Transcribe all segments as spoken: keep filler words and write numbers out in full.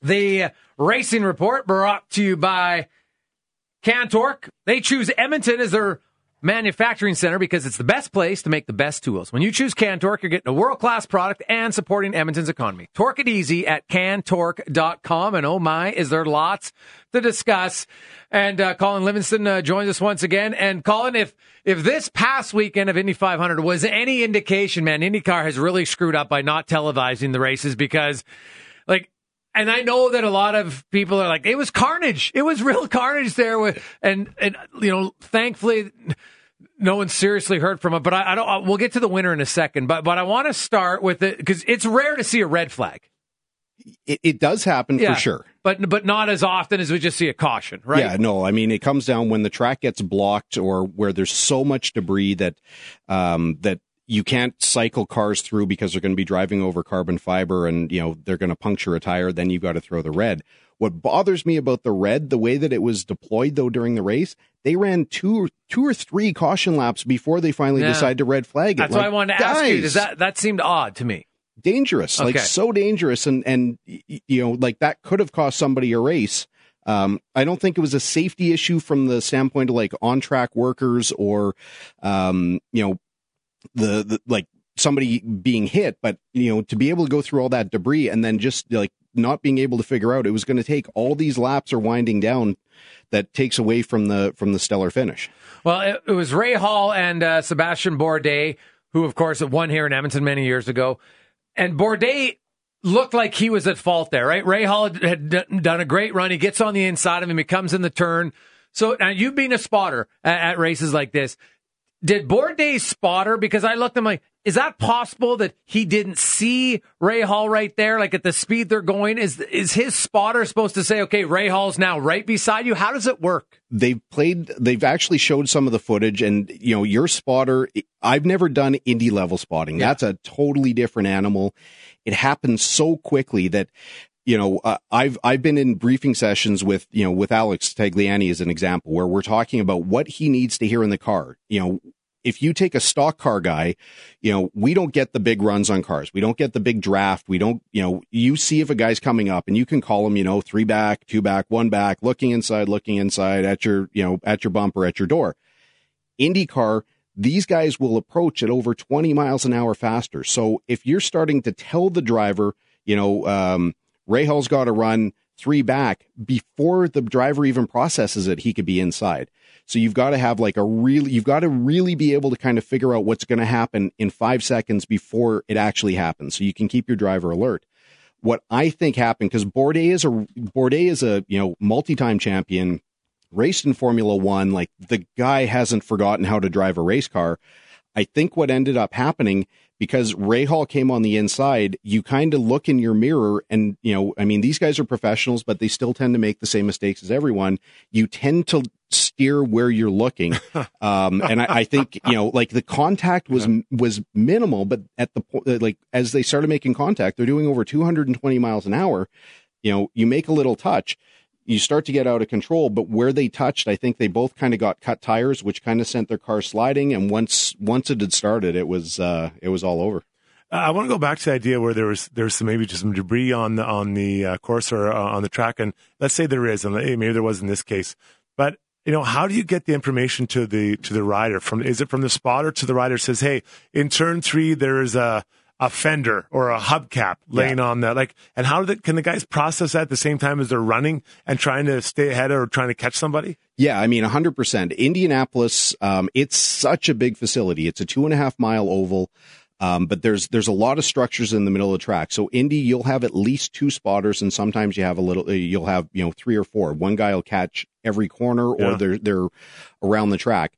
The Racing Report brought to you by Cantork. They choose Edmonton as their manufacturing center because it's the best place to make the best tools. When you choose Cantork, you're getting a world-class product and supporting Edmonton's economy. Torque it easy at cantork dot com. And oh my, is there lots to discuss. And uh, Colin Livingston uh, joins us once again. And Colin, if if this past weekend of Indy five hundred was any indication, man, IndyCar has really screwed up by not televising the races because, like, and I know that a lot of people are like, it was carnage. It was real carnage there. With, and, and, you know, thankfully, no one seriously hurt from it. But I, I don't, we'll get to the winner in a second. But, but I want to start with it because it's rare to see a red flag. It, it does happen yeah, for sure. But, but not as often as we just see a caution, right? Yeah, no, I mean, it comes down when the track gets blocked or where there's so much debris that, um, that, you can't cycle cars through because they're going to be driving over carbon fiber and, you know, they're going to puncture a tire. Then you've got to throw the red. What bothers me about the red, the way that it was deployed, though, during the race, they ran two, two or three caution laps before they finally yeah. decided to red flag it. That's like, why I wanted to guys, ask you. Does that, that seemed odd to me. Dangerous, okay. like so dangerous. And, and, you know, like that could have cost somebody a race. Um, I don't think it was a safety issue from the standpoint of like on-track workers or, um, you know, The, the like somebody being hit, but you know, to be able to go through all that debris and then just like not being able to figure out it was going to take all these laps are winding down, that takes away from the from the stellar finish. Well, it, it was Ray Hall and uh, Sebastian Bourdais, who of course won here in Edmonton many years ago, and Bourdais looked like he was at fault there, right? Ray Hall had, had d- done a great run. He gets on the inside of him, he comes in the turn. So now you've been a spotter at, at races like this. Did Bourdais spotter? Because I looked at him like, is that possible that he didn't see Ray Hall right there, like at the speed they're going? Is is his spotter supposed to say, okay, Ray Hall's now right beside you? How does it work? They've played, they've actually showed some of the footage, and, you know, your spotter, I've never done Indy level spotting. Yeah. That's a totally different animal. It happens so quickly that, you know, uh, I've, I've been in briefing sessions with, you know, with Alex Tagliani as an example, where we're talking about what he needs to hear in the car. You know, if you take a stock car guy, you know, we don't get the big runs on cars. We don't get the big draft. We don't, you know, you see if a guy's coming up and you can call him, you know, three back, two back, one back, looking inside, looking inside at your, you know, at your bumper, at your door. IndyCar, these guys will approach at over twenty miles an hour faster. So if you're starting to tell the driver, you know, um, Ray Hall's got to run three back before the driver even processes it, he could be inside. So you've got to have like a really, you've got to really be able to kind of figure out what's going to happen in five seconds before it actually happens. So you can keep your driver alert. What I think happened, because Bourdais is a, Bourdais is a, you know, multi-time champion, raced in Formula One. Like, the guy hasn't forgotten how to drive a race car. I think what ended up happening, because Ray Hall came on the inside, you kind of look in your mirror and, you know, I mean, these guys are professionals, but they still tend to make the same mistakes as everyone. You tend to steer where you're looking. Um, and I, I think, you know, like the contact was, yeah. was minimal, but at the point, like, as they started making contact, they're doing over two hundred twenty miles an hour. You know, you make a little touch, you start to get out of control, but where they touched, I think they both kind of got cut tires, which kind of sent their car sliding. And once, once it had started, it was, uh, it was all over. Uh, I want to go back to the idea where there was, there's some, maybe just some debris on the, on the uh, course or uh, on the track. And let's say there is, and maybe there was in this case, but you know, how do you get the information to the, to the rider? From, is it from the spotter to the rider says, hey, in turn three, there's a, a fender or a hubcap laying yeah. on that, like, and how the, can the guys process that at the same time as they're running and trying to stay ahead or trying to catch somebody? Yeah, I mean, a hundred percent. Indianapolis, um, it's such a big facility. It's a two and a half mile oval. Um, but there's, there's a lot of structures in the middle of the track. So Indy, you'll have at least two spotters, and sometimes you have a little, you'll have, you know, three or four. One guy will catch every corner, or yeah. they're, they're around the track.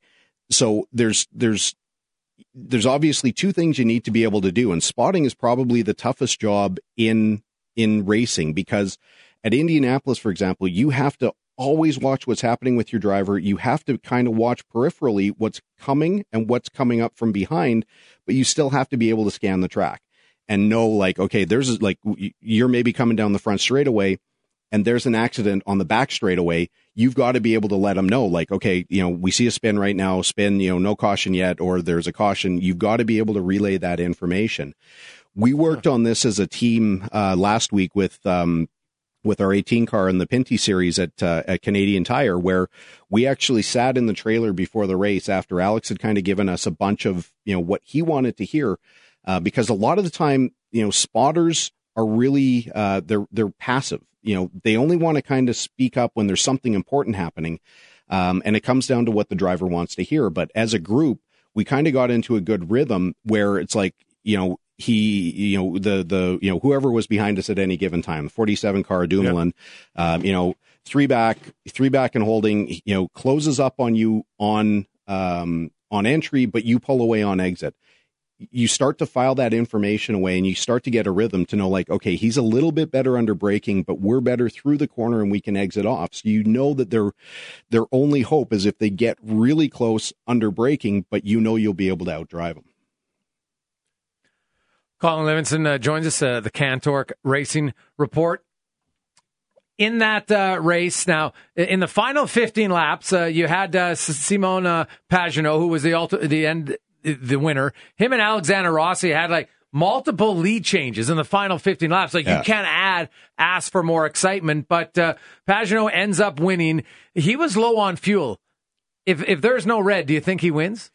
So there's, there's, there's obviously two things you need to be able to do. And spotting is probably the toughest job in, in racing, because at Indianapolis, for example, you have to always watch what's happening with your driver. You have to kind of watch peripherally what's coming and what's coming up from behind, but you still have to be able to scan the track and know, like, okay, there's like, you're maybe coming down the front straightaway and there's an accident on the back straightaway. You've got to be able to let them know, like, okay, you know, we see a spin right now, spin, you know, no caution yet, or there's a caution. You've got to be able to relay that information. We worked on this as a team uh, last week with, um, with our eighteen car in the Pinty series at uh, at Canadian Tire, where we actually sat in the trailer before the race after Alex had kind of given us a bunch of, you know, what he wanted to hear, uh, because a lot of the time, you know, spotters are really uh, they're they're passive. You know, they only want to kind of speak up when there's something important happening, um, and it comes down to what the driver wants to hear. But as a group, we kind of got into a good rhythm where it's like, you know, he, you know, the, the, you know, whoever was behind us at any given time, forty-seven car Dumoulin, yeah. um, you know, three back, three back and holding, you know, closes up on you on, um, on entry, but you pull away on exit. You start to file that information away and you start to get a rhythm to know, like, okay, he's a little bit better under braking, but we're better through the corner and we can exit off. So you know that their, their only hope is if they get really close under braking, but you know, you'll be able to outdrive them. Colin Livingston uh, joins us, uh, the Cantork Racing Report. In that uh, race, now, in the final fifteen laps, uh, you had uh, Simon uh, Pagenaud, who was the ulti- the end, the winner. Him and Alexander Rossi had like multiple lead changes in the final fifteen laps. Like yeah. you can't add, ask for more excitement, but uh, Pagenaud ends up winning. He was low on fuel. If if there's no red, do you think he wins?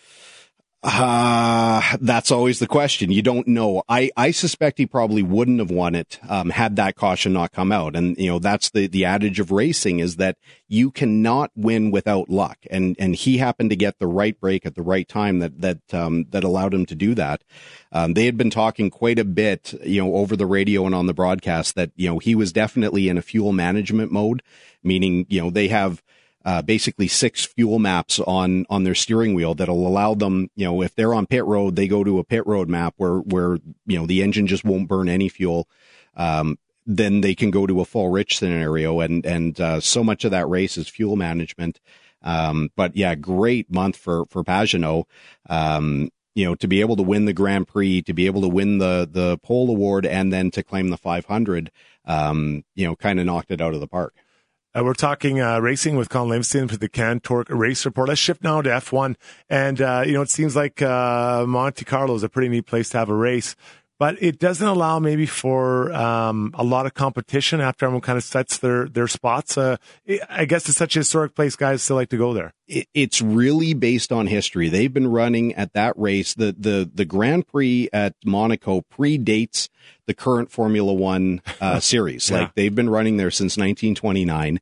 Uh, that's always the question. You don't know. I, I suspect he probably wouldn't have won it, um, had that caution not come out. And, you know, that's the, the adage of racing is that you cannot win without luck. And, and he happened to get the right break at the right time that, that, um, that allowed him to do that. Um, they had been talking quite a bit, you know, over the radio and on the broadcast that, you know, he was definitely in a fuel management mode, meaning, you know, they have, Uh, basically six fuel maps on, on their steering wheel that'll allow them, you know, if they're on pit road, they go to a pit road map where, where, you know, the engine just won't burn any fuel. Um, then they can go to a full rich scenario. And, and, uh, so much of that race is fuel management. Um, but yeah, great month for, for Pagenaud. Um, you know, to be able to win the Grand Prix, to be able to win the, the pole award and then to claim the five hundred, um, you know, kind of knocked it out of the park. Uh, we're talking uh, racing with Colin Livingston for the Cantork Race Report. Let's shift now to F one. And, uh, you know, it seems like uh, Monte Carlo is a pretty neat place to have a race. But it doesn't allow maybe for um, a lot of competition after everyone kind of sets their, their spots. Uh, I guess it's such a historic place, guys still like to go there. It, it's really based on history. They've been running at that race. The, the, the Grand Prix at Monaco predates the current Formula One uh, series. yeah. Like they've been running there since nineteen twenty-nine.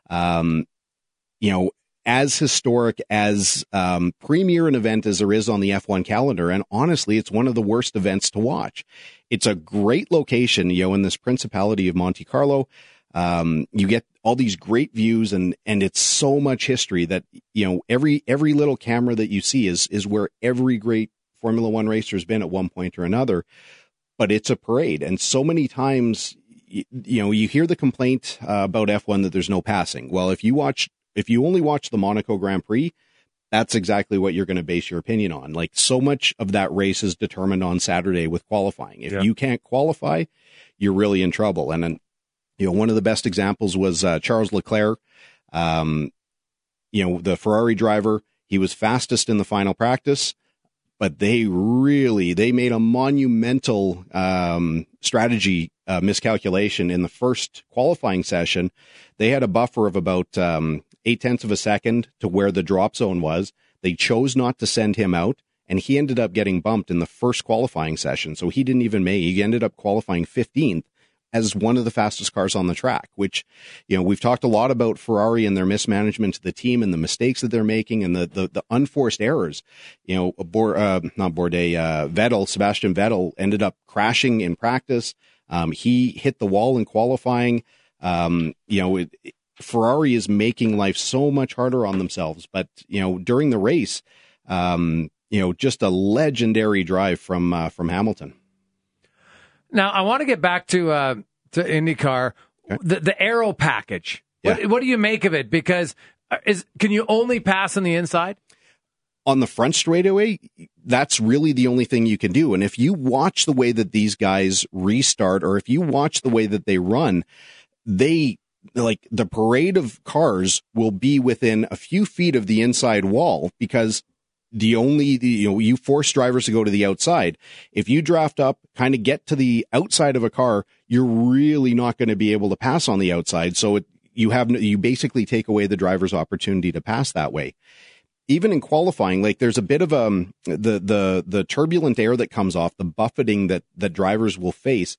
Um, you know, as historic as um, premier an event as there is on the F one calendar. And honestly, it's one of the worst events to watch. It's a great location, you know, in this Principality of Monte Carlo. Um, you get all these great views and, and it's so much history that, you know, every, every little camera that you see is, is where every great Formula One racer has been at one point or another. But it's a parade. And so many times, you, you know, you hear the complaint uh, about F one that there's no passing. Well, if you watch, if you only watch the Monaco Grand Prix, that's exactly what you're going to base your opinion on. Like so much of that race is determined on Saturday with qualifying. If yeah. you can't qualify, you're really in trouble. And then, you know, one of the best examples was uh, Charles Leclerc, um, you know, the Ferrari driver. He was fastest in the final practice. But they really, they made a monumental um, strategy uh, miscalculation in the first qualifying session. They had a buffer of about um, eight tenths of a second to where the drop zone was. They chose not to send him out, and he ended up getting bumped in the first qualifying session. So he didn't even make, he ended up qualifying fifteenth as one of the fastest cars on the track, which, you know, we've talked a lot about Ferrari and their mismanagement of the team and the mistakes that they're making and the, the, the unforced errors. You know, Bor, uh, not Bourdais, uh, Vettel, Sebastian Vettel ended up crashing in practice. Um, he hit the wall in qualifying. Um, you know, it, it, Ferrari is making life so much harder on themselves, but, you know, during the race, um, you know, just a legendary drive from, uh, from Hamilton. Now, I want to get back to uh, to IndyCar, okay. the, the aero package. Yeah. What, what do you make of it? Because is can you only pass on the inside? On the front straightaway, that's really the only thing you can do. And if you watch the way that these guys restart, or if you watch the way that they run, they, like, the parade of cars will be within a few feet of the inside wall because the only, the, you know, you force drivers to go to the outside. If you draft up, kind of get to the outside of a car, you're really not going to be able to pass on the outside. So it, you have, you basically take away the driver's opportunity to pass that way. Even in qualifying, like there's a bit of um the the the turbulent air that comes off, the buffeting that that drivers will face.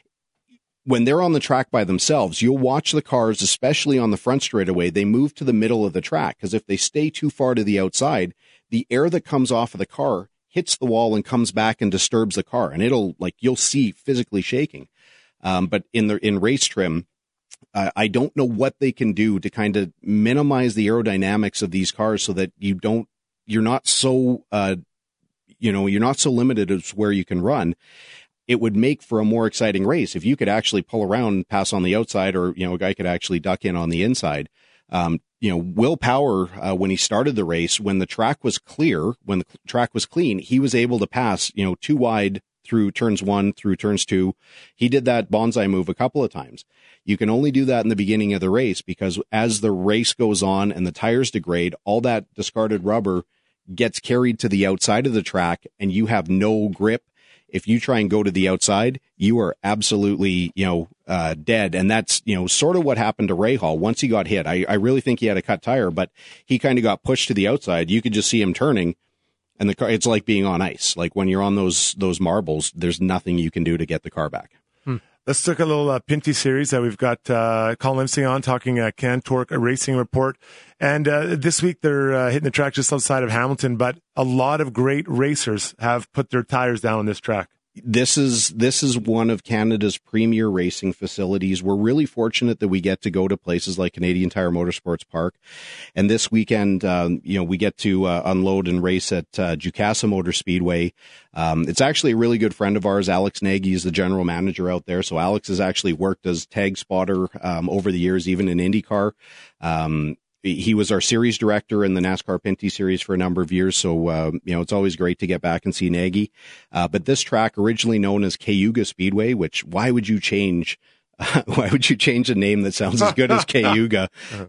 When they're on the track by themselves, you'll watch the cars, especially on the front straightaway, they move to the middle of the track, because if they stay too far to the outside, the air that comes off of the car hits the wall and comes back and disturbs the car, and it'll, like, you'll see physically shaking. Um, but in the in race trim, uh, I don't know what they can do to kind of minimize the aerodynamics of these cars so that you don't, you're not so, uh, you know, you're not so limited as where you can run. It would make for a more exciting race if you could actually pull around and pass on the outside, or, you know, a guy could actually duck in on the inside. Um, you know, Will Power, uh, when he started the race, when the track was clear, when the track was clean, he was able to pass, you know, two wide through turns one, through turns two. He did that bonsai move a couple of times. You can only do that in the beginning of the race, because as the race goes on and the tires degrade, all that discarded rubber gets carried to the outside of the track, and you have no grip. If you try and go to the outside, you are absolutely, you know, uh, dead. And that's, you know, sort of what happened to Rahal once he got hit. I, I really think he had a cut tire, but he kind of got pushed to the outside. You could just see him turning, and the car, it's like being on ice. Like when you're on those, those marbles, there's nothing you can do to get the car back. Hmm. Let's take a little uh, Pinty series that uh, we've got uh, Colin Livesey on talking uh, Cantork a Racing Report. And uh, this week they're uh, hitting the track just outside of Hamilton, but a lot of great racers have put their tires down on this track. This is this is one of Canada's premier racing facilities. We're really fortunate that we get to go to places like Canadian Tire Motorsports Park, and this weekend, um, you know, we get to uh, unload and race at uh, Jukasa Motor Speedway. Um, it's actually a really good friend of ours. Alex Nagy is the general manager out there. So Alex has actually worked as tag spotter um, over the years, even in IndyCar. Um, He was our series director in the NASCAR Pinty series for a number of years. So, uh, you know, it's always great to get back and see Nagy. Uh, but this track, originally known as Cayuga Speedway, which why would you change? Uh, why would you change a name that sounds as good as Cayuga?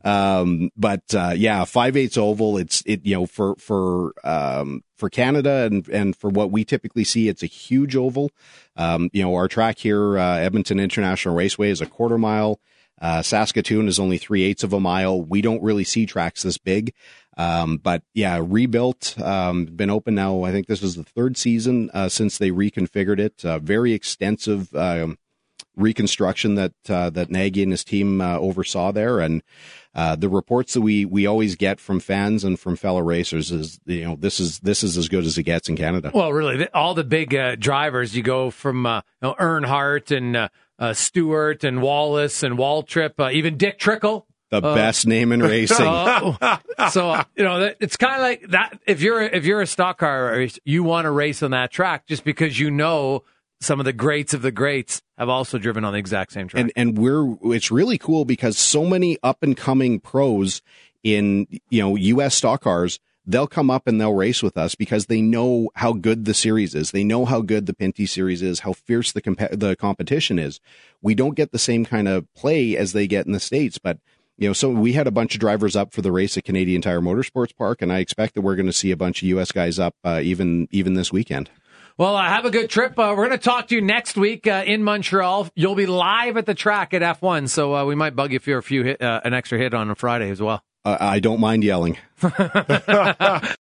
Um, but, uh, yeah, five eighths oval. It's, it, you know, for, for, um, for Canada and, and for what we typically see, it's a huge oval. Um, you know, our track here, uh, Edmonton International Raceway is a quarter mile. Uh, Saskatoon is only three eighths of a mile. We don't really see tracks this big. Um, but yeah, rebuilt, um, been open now. I think this is the third season, uh, since they reconfigured it. Uh, very extensive, um, reconstruction that, uh, that Nagy and his team, uh, oversaw there. And, uh, the reports that we, we always get from fans and from fellow racers is, you know, this is, this is as good as it gets in Canada. Well, really, all the big, uh, drivers, you go from, uh, you know, Earnhardt and, uh, Uh, Stewart and Wallace and Waltrip, uh, even Dick Trickle. The uh, best name in racing. Uh, so, you know, it's kind of like that. If you're, if you're a stock car race, you want to race on that track just because you know some of the greats of the greats have also driven on the exact same track. And, and we're, it's really cool because so many up and coming pros in, you know, U S stock cars, they'll come up and they'll race with us because they know how good the series is. They know how good the Pinty series is, how fierce the comp- the competition is. We don't get the same kind of play as they get in the States, but you know, so we had a bunch of drivers up for the race at Canadian Tire Motorsports Park, and I expect that we're going to see a bunch of U S guys up uh, even even this weekend. Well, uh, have a good trip. Uh, we're going to talk to you next week uh, in Montreal. You'll be live at the track at F one, so uh, we might bug you for a few hit, uh, an extra hit on a Friday as well. Uh, I don't mind yelling.